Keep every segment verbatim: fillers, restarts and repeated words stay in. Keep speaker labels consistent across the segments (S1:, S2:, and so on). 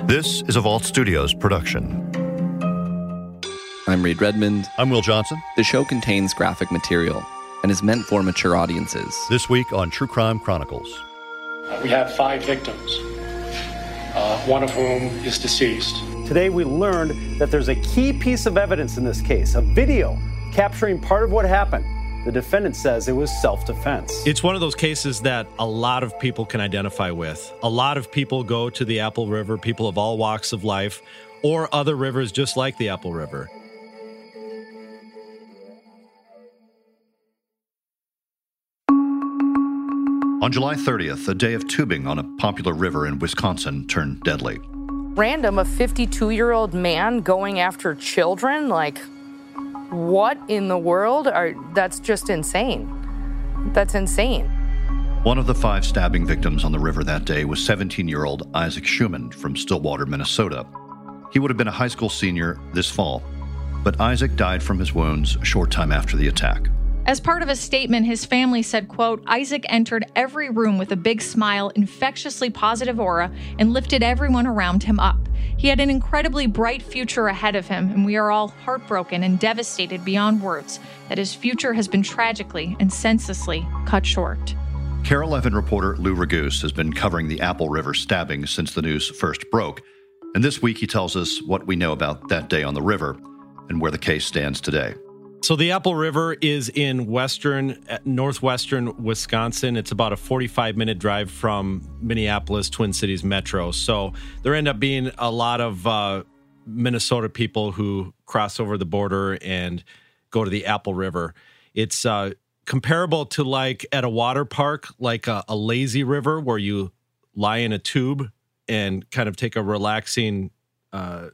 S1: This is a Vault Studios production.
S2: I'm Reed Redmond.
S1: I'm Will Johnson.
S2: The show contains graphic material and is meant for mature audiences.
S1: This week on True Crime Chronicles.
S3: Uh, we have five victims, uh, one of whom is deceased.
S4: Today we learned that there's a key piece of evidence in this case, a video capturing part of what happened. The defendant says it was self-defense.
S5: It's one of those cases that a lot of people can identify with. A lot of people go to the Apple River, people of all walks of life, or other rivers just like the Apple River.
S1: On July thirtieth, a day of tubing on a popular river in Wisconsin turned deadly.
S6: Random, a fifty-two-year-old man going after children? Like, what in the world? Are that's just insane. That's insane.
S1: One of the five stabbing victims on the river that day was seventeen-year-old Isaac Schumann from Stillwater, Minnesota. He would have been a high school senior this fall, but Isaac died from his wounds a short time after the attack.
S7: As part of a statement, his family said, quote, Isaac entered every room with a big smile, infectiously positive aura, and lifted everyone around him up. He had an incredibly bright future ahead of him, and we are all heartbroken and devastated beyond words that his future has been tragically and senselessly cut short.
S1: KARE eleven reporter Lou Raguse has been covering the Apple River stabbing since the news first broke. And this week he tells us what we know about that day on the river and where the case stands today.
S5: So the Apple River is in western, northwestern Wisconsin. It's about a forty-five minute drive from Minneapolis, Twin Cities Metro. So there end up being a lot of uh, Minnesota people who cross over the border and go to the Apple River. It's uh, comparable to like at a water park, like a, a lazy river where you lie in a tube and kind of take a relaxing uh,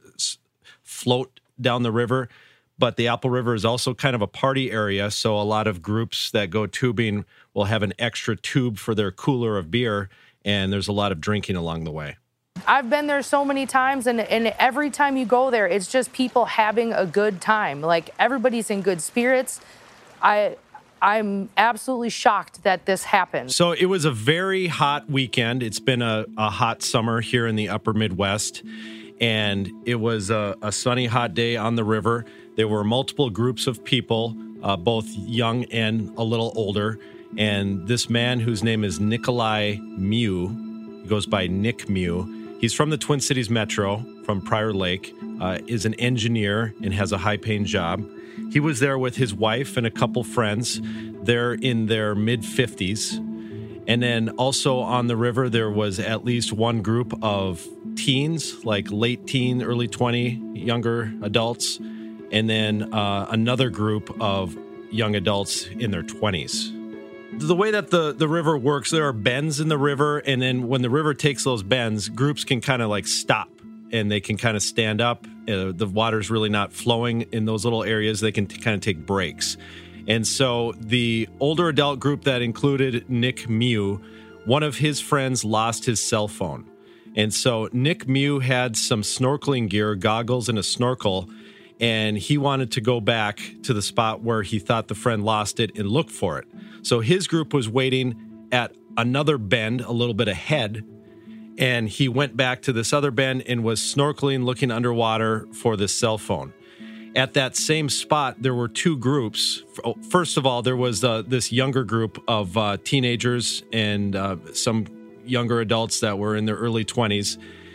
S5: float down the river. But the Apple River is also kind of a party area, so a lot of groups that go tubing will have an extra tube for their cooler of beer, and there's a lot of drinking along the way.
S6: I've been there so many times, and, and every time you go there, it's just people having a good time. Like, everybody's in good spirits. I, I'm absolutely shocked that this happened.
S5: So it was a very hot weekend. It's been a, a hot summer here in the upper Midwest, and it was a, a sunny, hot day on the river. There were multiple groups of people, uh, both young and a little older. And this man, whose name is Nikolai Mew, he goes by Nick Mew. He's from the Twin Cities Metro, from Prior Lake, uh, is an engineer and has a high-paying job. He was there with his wife and a couple friends. They're in their mid-fifties. And then also on the river, there was at least one group of teens, like late teen, early twenty, younger adults. And then uh, another group of young adults in their twenties. The way that the, the river works, there are bends in the river, and then when the river takes those bends, groups can kind of like stop, and they can kind of stand up. Uh, the water's really not flowing in those little areas. They can t- kind of take breaks. And so the older adult group that included Nick Mew, one of his friends lost his cell phone. And so Nick Mew had some snorkeling gear, goggles, and a snorkel, and he wanted to go back to the spot where he thought the friend lost it and look for it. So his group was waiting at another bend a little bit ahead, and he went back to this other bend and was snorkeling, looking underwater for this cell phone. At that same spot, there were two groups. First of all, there was uh, this younger group of uh, teenagers and uh, some younger adults that were in their early twenties,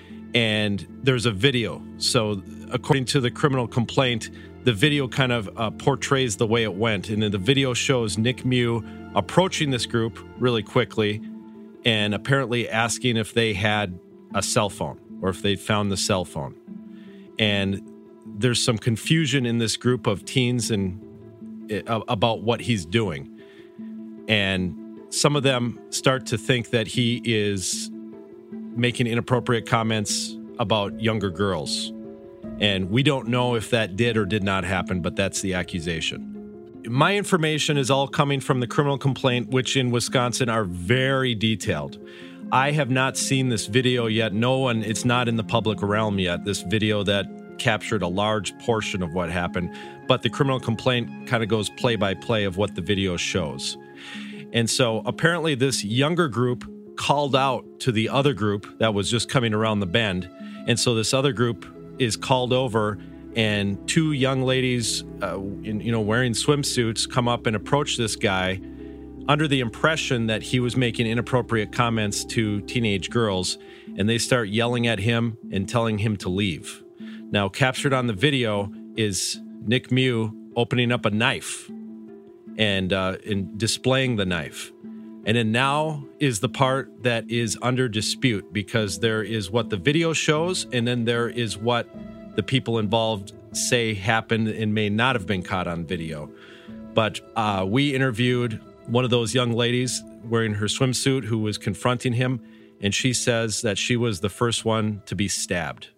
S5: and there's a video. So according to the criminal complaint, the video kind of uh, portrays the way it went. And then the video shows Nick Mew approaching this group really quickly and apparently asking if they had a cell phone or if they'd found the cell phone. And there's some confusion in this group of teens and uh, about what he's doing. And some of them start to think that he is making inappropriate comments about younger girls. And we don't know if that did or did not happen, but that's the accusation. My information is all coming from the criminal complaint, which in Wisconsin are very detailed. I have not seen this video yet. No one, it's not in the public realm yet, this video that captured a large portion of what happened. But the criminal complaint kind of goes play by play of what the video shows. And so apparently this younger group called out to the other group that was just coming around the bend. And so this other group is called over, and two young ladies, uh, in, you know, wearing swimsuits come up and approach this guy under the impression that he was making inappropriate comments to teenage girls, and they start yelling at him and telling him to leave. Now, captured on the video is Nick Mew opening up a knife and, uh, and displaying the knife. And then now is the part that is under dispute, because there is what the video shows, and then there is what the people involved say happened and may not have been caught on video. But uh, we interviewed one of those young ladies wearing her swimsuit who was confronting him, and she says that she was the first one to be stabbed.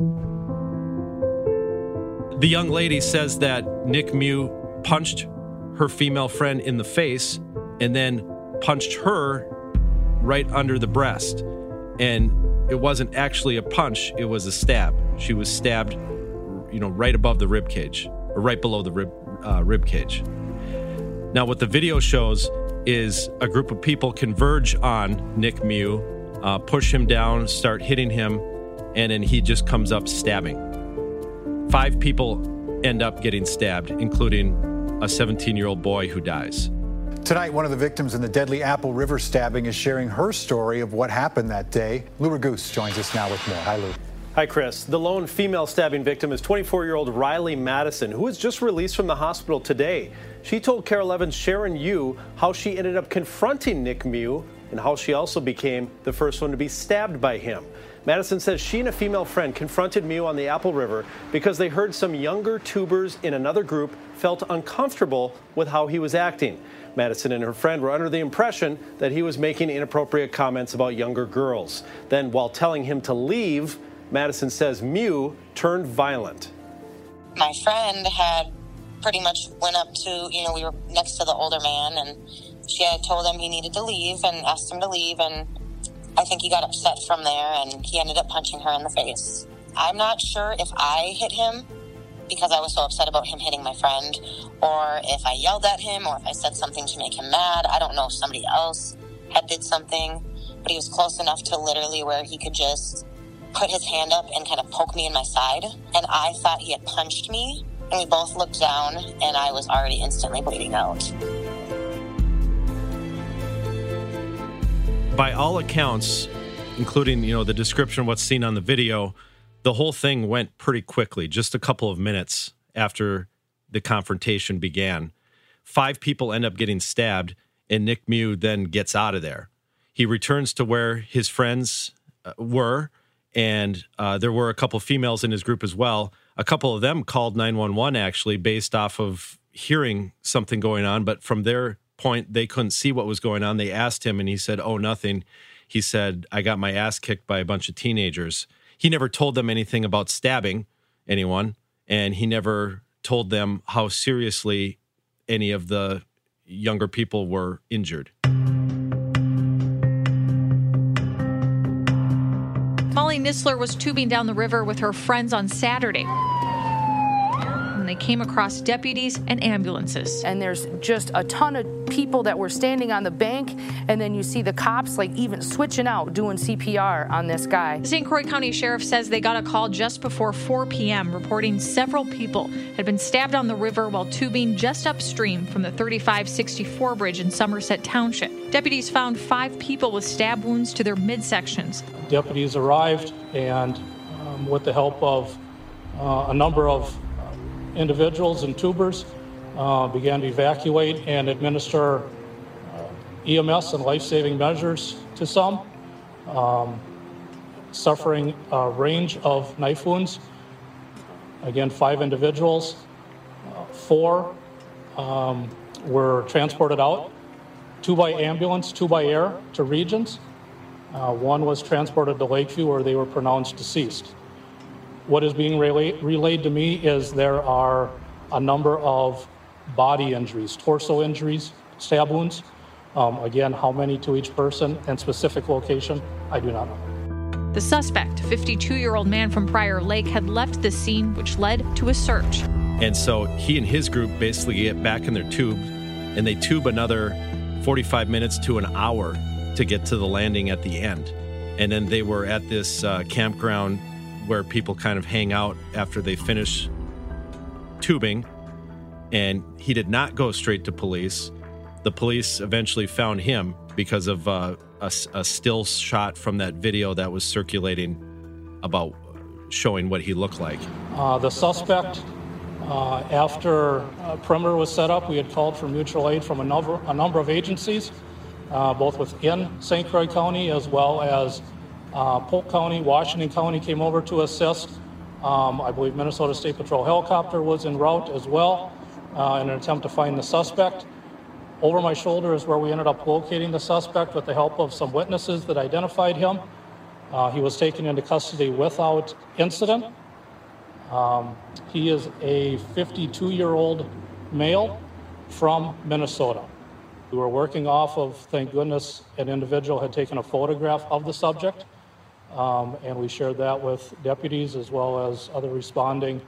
S5: The young lady says that Nick Mew punched her female friend in the face and then punched her right under the breast. And it wasn't actually a punch, it was a stab. She was stabbed, you know, right above the rib cage, or right below the rib, uh, rib cage. Now, what the video shows is a group of people converge on Nick Mew, uh, push him down, start hitting him, and then he just comes up stabbing. Five people end up getting stabbed, including a seventeen-year-old boy who dies.
S8: Tonight, one of the victims in the deadly Apple River stabbing is sharing her story of what happened that day. Lou Raguse joins us now with more. Hi, Lou.
S4: Hi, Chris. The lone female stabbing victim is twenty-four-year-old Riley Madison, who was just released from the hospital today. She told KARE eleven's Sharon Yu how she ended up confronting Nick Mew and how she also became the first one to be stabbed by him. Madison says she and a female friend confronted Mew on the Apple River because they heard some younger tubers in another group felt uncomfortable with how he was acting. Madison and her friend were under the impression that he was making inappropriate comments about younger girls. Then, while telling him to leave, Madison says Mew turned violent.
S9: My friend had pretty much went up to, you know, we were next to the older man, and she had told him he needed to leave and asked him to leave, and I think he got upset from there, and he ended up punching her in the face. I'm not sure if I hit him because I was so upset about him hitting my friend, or if I yelled at him, or if I said something to make him mad. I don't know if somebody else had did something, but he was close enough to literally where he could just put his hand up and kind of poke me in my side, and I thought he had punched me, and we both looked down, and I was already instantly bleeding out.
S5: By all accounts, including, you know, the description of what's seen on the video, the whole thing went pretty quickly, just a couple of minutes after the confrontation began. Five people end up getting stabbed, and Nick Mew then gets out of there. He returns to where his friends uh, were, and uh, there were a couple females in his group as well. A couple of them called nine one one, actually, based off of hearing something going on, but from their point, they couldn't see what was going on. They asked him, and he said, oh, nothing. He said, I got my ass kicked by a bunch of teenagers. He never told them anything about stabbing anyone, and he never told them how seriously any of the younger people were injured.
S7: Molly Nisler was tubing down the river with her friends on Saturday when they came across deputies and ambulances.
S6: And there's just a ton of people that were standing on the bank, and then you see the cops like even switching out, doing C P R on this guy.
S7: The Saint Croix County Sheriff says they got a call just before four p.m. reporting several people had been stabbed on the river while tubing just upstream from the thirty-five sixty-four bridge in Somerset Township. Deputies found five people with stab wounds to their midsections.
S10: Deputies arrived, and um, with the help of uh, a number of individuals and tubers, uh, began to evacuate and administer uh, E M S and life-saving measures to some, um, suffering a range of knife wounds. Again, five individuals, uh, four um, were transported out, two by ambulance, two by air to Regions. Uh, one was transported to Lakeview, where they were pronounced deceased. What is being relay- relayed to me is there are a number of body injuries, torso injuries, stab wounds. Um, again, how many to each person and specific location, I do not know.
S7: The suspect, a fifty-two-year-old man from Prior Lake, had left the scene, which led to a search.
S5: And so he and his group basically get back in their tube, and they tube another forty-five minutes to an hour to get to the landing at the end. And then they were at this uh, campground where people kind of hang out after they finish tubing. And he did not go straight to police. The police eventually found him because of uh, a, a still shot from that video that was circulating about showing what he looked like.
S10: Uh, the suspect, uh, after a perimeter was set up, we had called for mutual aid from a number, a number of agencies, uh, both within Saint Croix County as well as uh, Polk County. Washington County came over to assist. Um, I believe Minnesota State Patrol helicopter was en route as well uh, in an attempt to find the suspect. Over my shoulder is where we ended up locating the suspect with the help of some witnesses that identified him. Uh, he was taken into custody without incident. Um, he is a fifty-two-year-old male from Minnesota. We were working off of, thank goodness, an individual had taken a photograph of the subject, um, and we shared that with deputies as well as other responding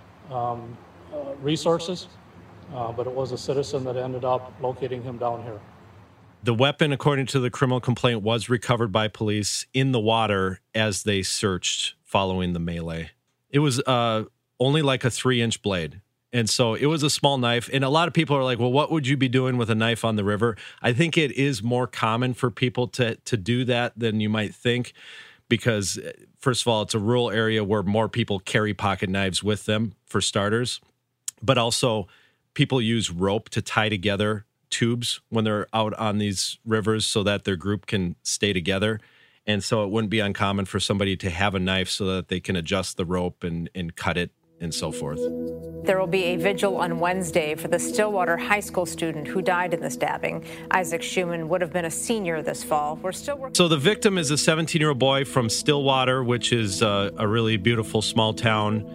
S10: um, uh, resources. Uh, but it was a citizen that ended up locating him down here.
S5: The weapon, according to the criminal complaint, was recovered by police in the water as they searched following the melee. It was uh, only like a three-inch blade. And so it was a small knife. And a lot of people are like, well, what would you be doing with a knife on the river? I think it is more common for people to, to do that than you might think because, first of all, it's a rural area where more people carry pocket knives with them, for starters. But also, people use rope to tie together tubes when they're out on these rivers so that their group can stay together. And so it wouldn't be uncommon for somebody to have a knife so that they can adjust the rope and, and cut it and so forth.
S11: There will be a vigil on Wednesday for the Stillwater High School student who died in the stabbing. Isaac Schumann would have been a senior this fall. We're still working.
S5: So the victim is a seventeen-year-old boy from Stillwater, which is uh, a really beautiful small town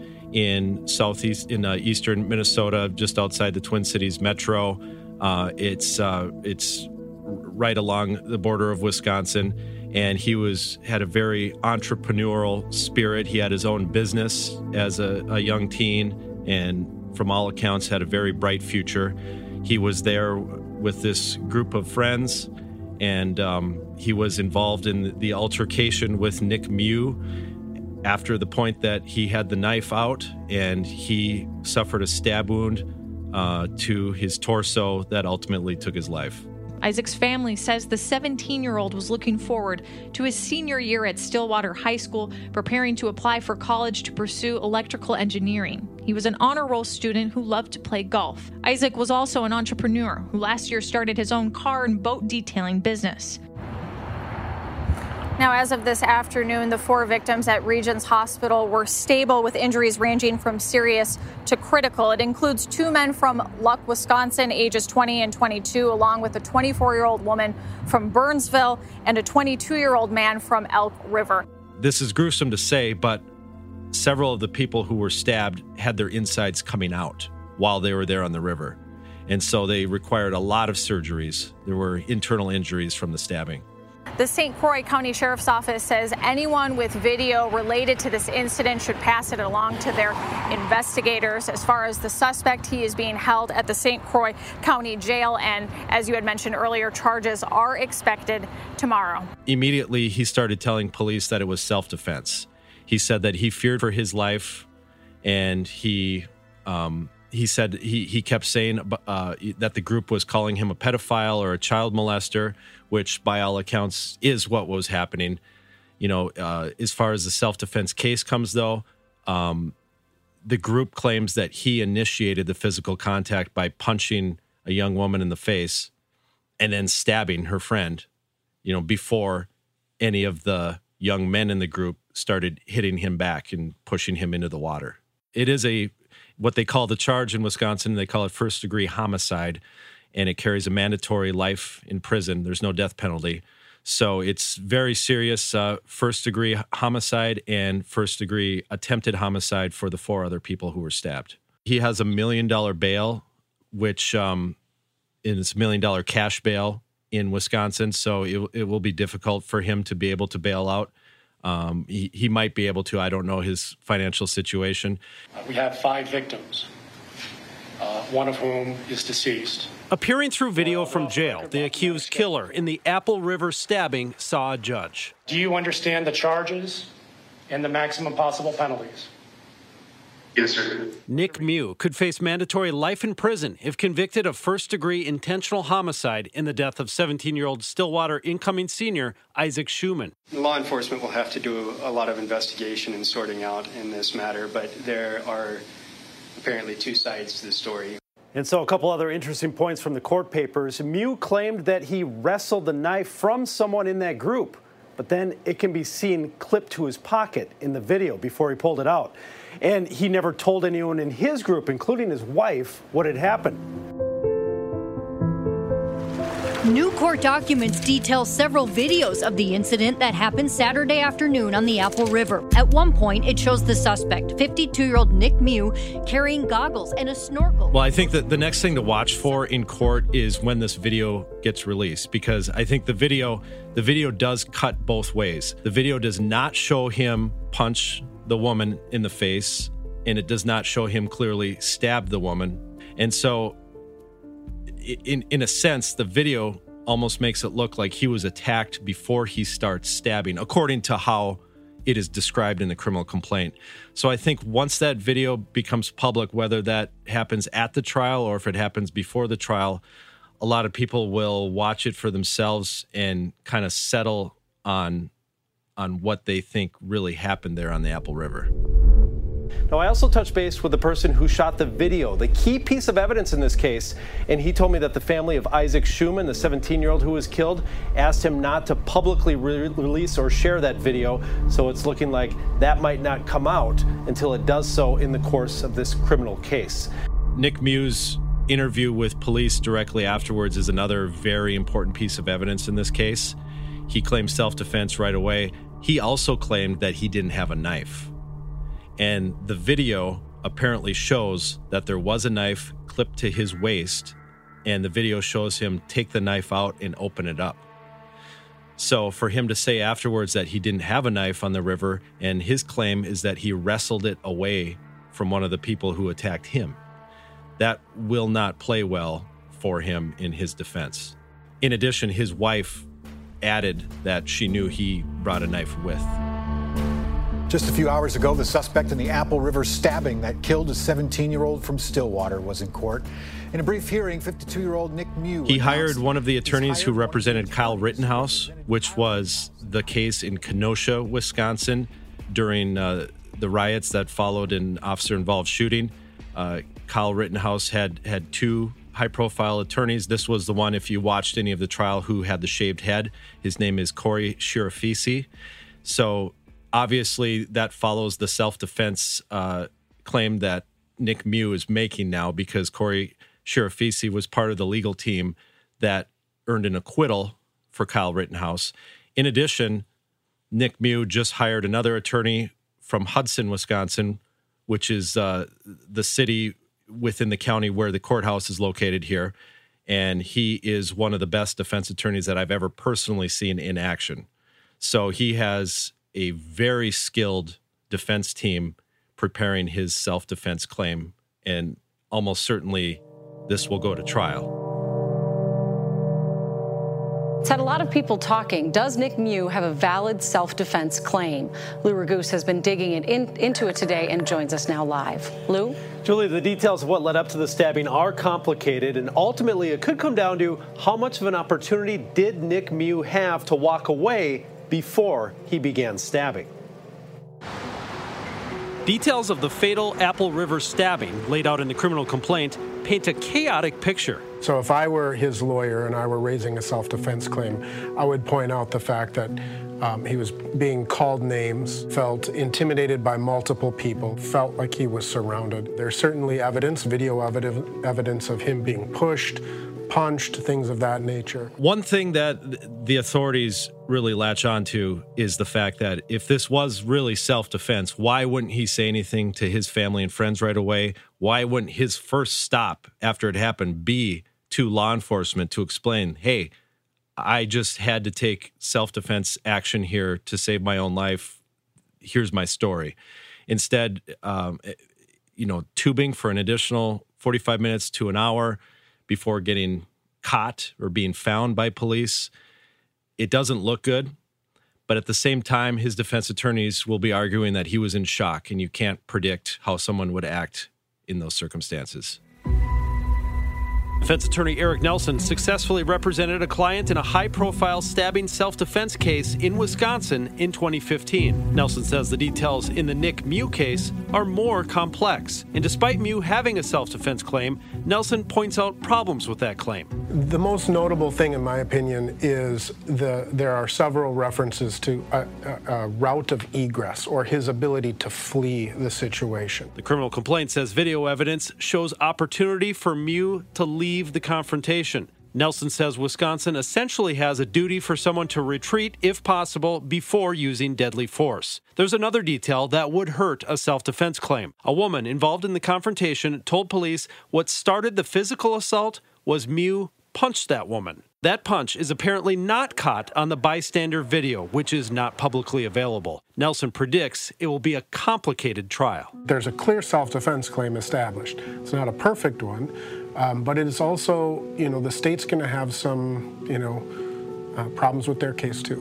S5: in southeast, in uh, eastern Minnesota, just outside the Twin Cities metro. Uh, it's uh, it's right along the border of Wisconsin, and he was had a very entrepreneurial spirit. He had his own business as a, a young teen, and from all accounts, had a very bright future. He was there with this group of friends, and um, he was involved in the altercation with Nick Mew after the point that he had the knife out, and he suffered a stab wound uh, to his torso that ultimately took his life.
S7: Isaac's family says the seventeen-year-old was looking forward to his senior year at Stillwater High School, preparing to apply for college to pursue electrical engineering. He was an honor roll student who loved to play golf. Isaac was also an entrepreneur who last year started his own car and boat detailing business.
S12: Now, as of this afternoon, the four victims at Regions Hospital were stable with injuries ranging from serious to critical. It includes two men from Luck, Wisconsin, ages twenty and twenty-two, along with a twenty-four-year-old woman from Burnsville and a twenty-two-year-old man from Elk River.
S5: This is gruesome to say, but several of the people who were stabbed had their insides coming out while they were there on the river. And so they required a lot of surgeries. There were internal injuries from the stabbing.
S12: The Saint Croix County Sheriff's Office says anyone with video related to this incident should pass it along to their investigators. As far as the suspect, he is being held at the Saint Croix County Jail, and as you had mentioned earlier, charges are expected tomorrow. Immediately,
S5: he started telling police that it was self-defense. He said that he feared for his life, and he um, he said he, he kept saying uh, that the group was calling him a pedophile or a child molester, which by all accounts is what was happening. You know, uh, as far as the self-defense case comes, though, um, the group claims that he initiated the physical contact by punching a young woman in the face and then stabbing her friend, you know, before any of the young men in the group started hitting him back and pushing him into the water. It is a what they call the charge in Wisconsin. They call it first-degree homicide, and it carries a mandatory life in prison. There's no death penalty. So it's very serious uh, first-degree homicide and first-degree attempted homicide for the four other people who were stabbed. He has a million-dollar bail, which um, is a million-dollar cash bail in Wisconsin, so it, it will be difficult for him to be able to bail out. Um, he, he might be able to. I don't know his financial situation.
S3: Uh, we have five victims. Uh, one of whom is deceased.
S4: Appearing through video from jail, the accused killer in the Apple River stabbing saw a judge.
S3: Do you understand the charges and the maximum possible penalties?
S13: Yes, sir.
S4: Nick Mew could face mandatory life in prison if convicted of first-degree intentional homicide in the death of seventeen-year-old Stillwater incoming senior Isaac Schumann.
S14: Law enforcement will have to do a lot of investigation and sorting out in this matter, but there are apparently two sides to the story.
S4: And so a couple other interesting points from the court papers. Mew claimed that he wrestled the knife from someone in that group, but then it can be seen clipped to his pocket in the video before he pulled it out. And he never told anyone in his group, including his wife, what had happened.
S15: New court documents detail several videos of the incident that happened Saturday afternoon on the Apple River. At one point, it shows the suspect, fifty-two-year-old Nick Mew, carrying goggles and a snorkel.
S5: Well, I think that the next thing to watch for in court is when this video gets released, because I think the video, the video does cut both ways. The video does not show him punch the woman in the face, and it does not show him clearly stab the woman. And so in in a sense, the video almost makes it look like he was attacked before he starts stabbing, according to how it is described in the criminal complaint. So I think once that video becomes public, whether that happens at the trial or if it happens before the trial, a lot of people will watch it for themselves and kind of settle on on what they think really happened there on the Apple River.
S4: Now, I also touched base with the person who shot the video, the key piece of evidence in this case, and he told me that the family of Isaac Schumann, the seventeen-year-old who was killed, asked him not to publicly re- release or share that video, so it's looking like that might not come out until it does so in the course of this criminal case.
S5: Nick Mew's interview with police directly afterwards is another very important piece of evidence in this case. He claimed self-defense right away. He also claimed that he didn't have a knife. And the video apparently shows that there was a knife clipped to his waist, and the video shows him take the knife out and open it up. So for him to say afterwards that he didn't have a knife on the river, and his claim is that he wrestled it away from one of the people who attacked him, that will not play well for him in his defense. In addition, his wife added that she knew he brought a knife with.
S8: Just a few hours ago, the suspect in the Apple River stabbing that killed a seventeen-year-old from Stillwater was in court. In a brief hearing, fifty-two-year-old Nick Mew...
S5: He hired one of the attorneys who represented Kyle Rittenhouse, which was the case in Kenosha, Wisconsin, during uh, the riots that followed an officer-involved shooting. Uh, Kyle Rittenhouse had, had two high-profile attorneys. This was the one, if you watched any of the trial, who had the shaved head. His name is Corey Shirafisi. So... obviously, that follows the self-defense uh, claim that Nick Mew is making now, because Corey Shirafisi was part of the legal team that earned an acquittal for Kyle Rittenhouse. In addition, Nick Mew just hired another attorney from Hudson, Wisconsin, which is uh, the city within the county where the courthouse is located here. And he is one of the best defense attorneys that I've ever personally seen in action. So he has a very skilled defense team preparing his self-defense claim, and almost certainly this will go to trial.
S16: It's had a lot of people talking. Does Nick Mew have a valid self-defense claim? Lou Raguse has been digging it in, into it today and joins us now live. Lou?
S4: Julie, the details of what led up to the stabbing are complicated, and ultimately it could come down to how much of an opportunity did Nick Mew have to walk away before he began stabbing. Details of the fatal Apple River stabbing laid out in the criminal complaint paint a chaotic picture.
S17: So if I were his lawyer and I were raising a self-defense claim, I would point out the fact that um, he was being called names, felt intimidated by multiple people, felt like he was surrounded. There's certainly evidence, video evidence, evidence of him being pushed, punched, things of that nature.
S5: One thing that the authorities really latch onto is the fact that if this was really self-defense, why wouldn't he say anything to his family and friends right away? Why wouldn't his first stop after it happened be to law enforcement to explain, hey, I just had to take self-defense action here to save my own life. Here's my story. Instead, um, you know, tubing for an additional forty-five minutes to an hour before getting caught or being found by police. It doesn't look good. But at the same time, his defense attorneys will be arguing that he was in shock, and you can't predict how someone would act in those circumstances.
S4: Defense attorney Eric Nelson successfully represented a client in a high-profile stabbing self-defense case in Wisconsin in twenty fifteen. Nelson says the details in the Nick Mew case are more complex. And despite Mew having a self-defense claim, Nelson points out problems with that claim.
S17: The most notable thing, in my opinion, is the there are several references to a, a, a route of egress or his ability to flee the situation.
S4: The criminal complaint says video evidence shows opportunity for Mew to leave the confrontation. Nelson says Wisconsin essentially has a duty for someone to retreat, if possible, before using deadly force. There's another detail that would hurt a self-defense claim. A woman involved in the confrontation told police what started the physical assault was Mew punched that woman. That punch is apparently not caught on the bystander video, which is not publicly available. Nelson predicts it will be a complicated trial.
S17: There's a clear self-defense claim established. It's not a perfect one, um, but it is also, you know, the state's going to have some, you know, uh, problems with their case too.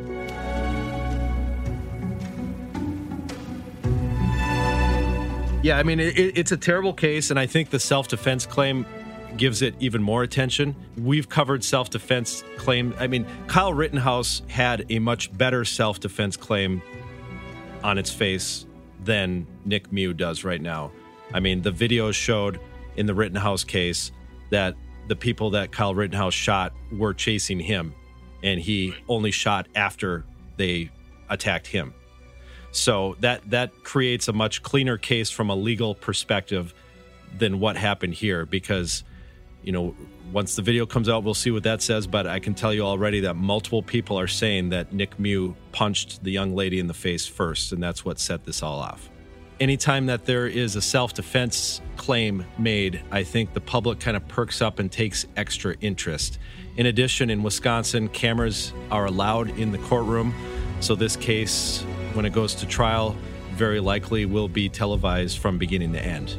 S5: Yeah, I mean, it, it's a terrible case, and I think the self-defense claim gives it even more attention. We've covered self-defense claim. I mean, Kyle Rittenhouse had a much better self-defense claim on its face than Nick Mew does right now. I mean, the video showed in the Rittenhouse case that the people that Kyle Rittenhouse shot were chasing him, and he only shot after they attacked him. So that that creates a much cleaner case from a legal perspective than what happened here, because you know, once the video comes out, we'll see what that says. But I can tell you already that multiple people are saying that Nick Mew punched the young lady in the face first, and that's what set this all off. Anytime that there is a self-defense claim made, I think the public kind of perks up and takes extra interest. In addition, in Wisconsin, cameras are allowed in the courtroom. So this case, when it goes to trial, very likely will be televised from beginning to end.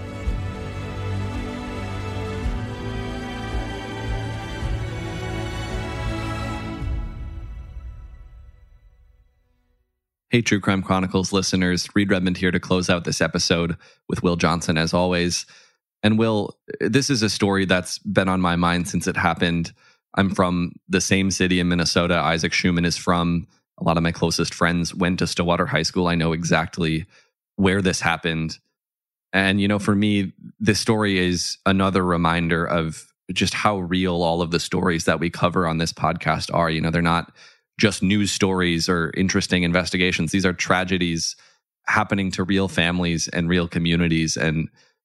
S2: Hey, True Crime Chronicles listeners, Reed Redmond here to close out this episode with Will Johnson, as always. And Will, this is a story that's been on my mind since it happened. I'm from the same city in Minnesota Isaac Schumann is from. A lot of my closest friends went to Stillwater High School. I know exactly where this happened. And, you know, for me, this story is another reminder of just how real all of the stories that we cover on this podcast are. You know, they're not just news stories or interesting investigations. These are tragedies happening to real families and real communities. And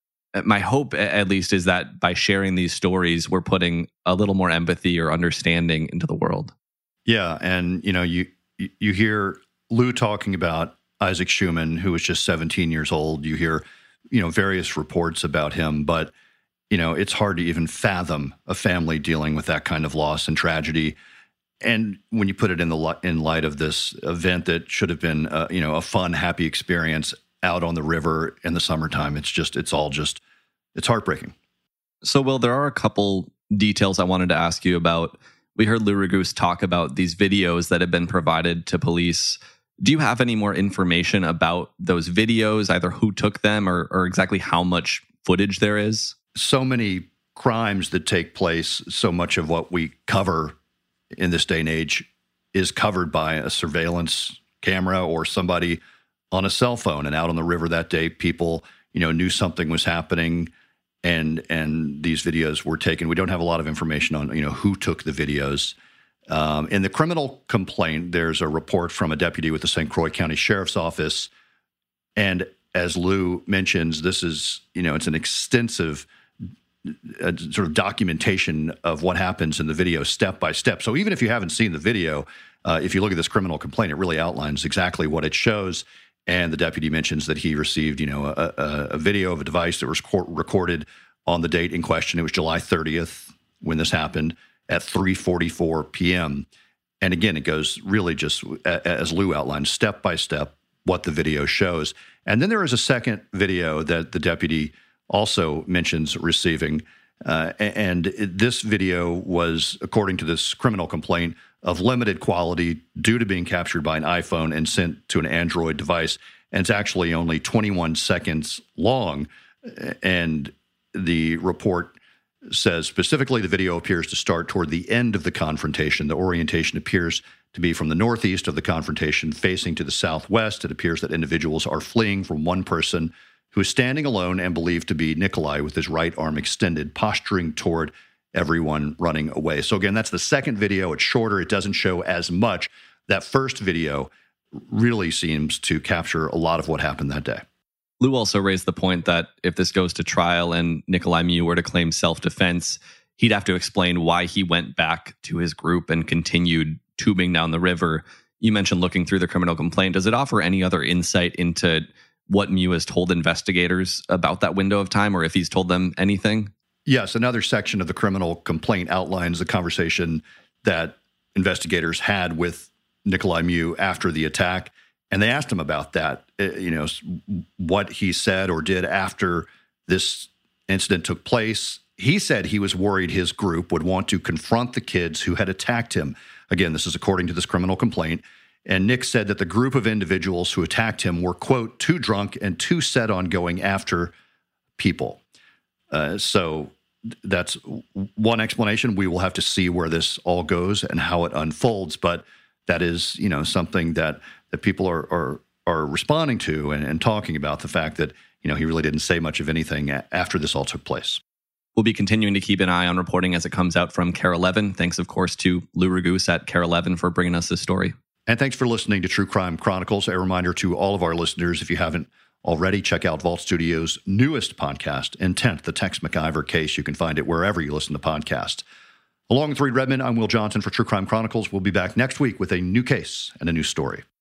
S2: my hope, at least, is that by sharing these stories, we're putting a little more empathy or understanding into the world.
S1: Yeah. And, you know, you you hear Lou talking about Isaac Schumann, who was just seventeen years old. You hear, you know, various reports about him, but, you know, it's hard to even fathom a family dealing with that kind of loss and tragedy. And when you put it in the in light of this event that should have been, uh, you know, a fun, happy experience out on the river in the summertime, it's just, it's all just, it's heartbreaking.
S2: So, Will, there are a couple details I wanted to ask you about. We heard Lou Raguse talk about these videos that have been provided to police. Do you have any more information about those videos, either who took them or, or exactly how much footage there is?
S1: So many crimes that take place, so much of what we cover in this day and age is covered by a surveillance camera or somebody on a cell phone. And out on the river that day, people, you know, knew something was happening, and and these videos were taken. We don't have a lot of information on, you know, who took the videos. Um, in the criminal complaint, there's a report from a deputy with the Saint Croix County Sheriff's Office. And as Lou mentions, this is, you know, it's an extensive uh, sort of documentation of what happens in the video step by step. So even if you haven't seen the video, uh, if you look at this criminal complaint, it really outlines exactly what it shows. And the deputy mentions that he received, you know, a, a, a video of a device that was recorded on the date in question. It was July thirtieth when this happened at three forty-four p.m. And again, it goes really just, as Lou outlined, step by step what the video shows. And then there is a second video that the deputy also mentions receiving. Uh, and this video was, according to this criminal complaint, of limited quality due to being captured by an iPhone and sent to an Android device. And it's actually only twenty-one seconds long. And the report says specifically the video appears to start toward the end of the confrontation. The orientation appears to be from the northeast of the confrontation facing to the southwest. It appears that individuals are fleeing from one person who is standing alone and believed to be Nikolai with his right arm extended, posturing toward everyone running away. So again, that's the second video. It's shorter. It doesn't show as much. That first video really seems to capture a lot of what happened that day.
S2: Lou also raised the point that if this goes to trial and Nikolai Mew were to claim self-defense, he'd have to explain why he went back to his group and continued tubing down the river. You mentioned looking through the criminal complaint. Does it offer any other insight into what Mew has told investigators about that window of time, or if he's told them anything?
S1: Yes, another section of the criminal complaint outlines the conversation that investigators had with Nikolai Mew after the attack. And they asked him about that, you know, what he said or did after this incident took place. He said he was worried his group would want to confront the kids who had attacked him. Again, this is according to this criminal complaint. And Nick said that the group of individuals who attacked him were, quote, too drunk and too set on going after people. Uh, so that's one explanation. We will have to see where this all goes and how it unfolds. But that is, you know, something that that people are are are responding to and, and talking about, the fact that, you know, he really didn't say much of anything after this all took place.
S2: We'll be continuing to keep an eye on reporting as it comes out from KARE eleven. Thanks, of course, to Lou Raguse at KARE eleven for bringing us this story.
S1: And thanks for listening to True Crime Chronicles. A reminder to all of our listeners, if you haven't already, check out Vault Studios' newest podcast, Intent, the Tex McIver case. You can find it wherever you listen to podcasts. Along with Reed Redmond, I'm Will Johnson for True Crime Chronicles. We'll be back next week with a new case and a new story.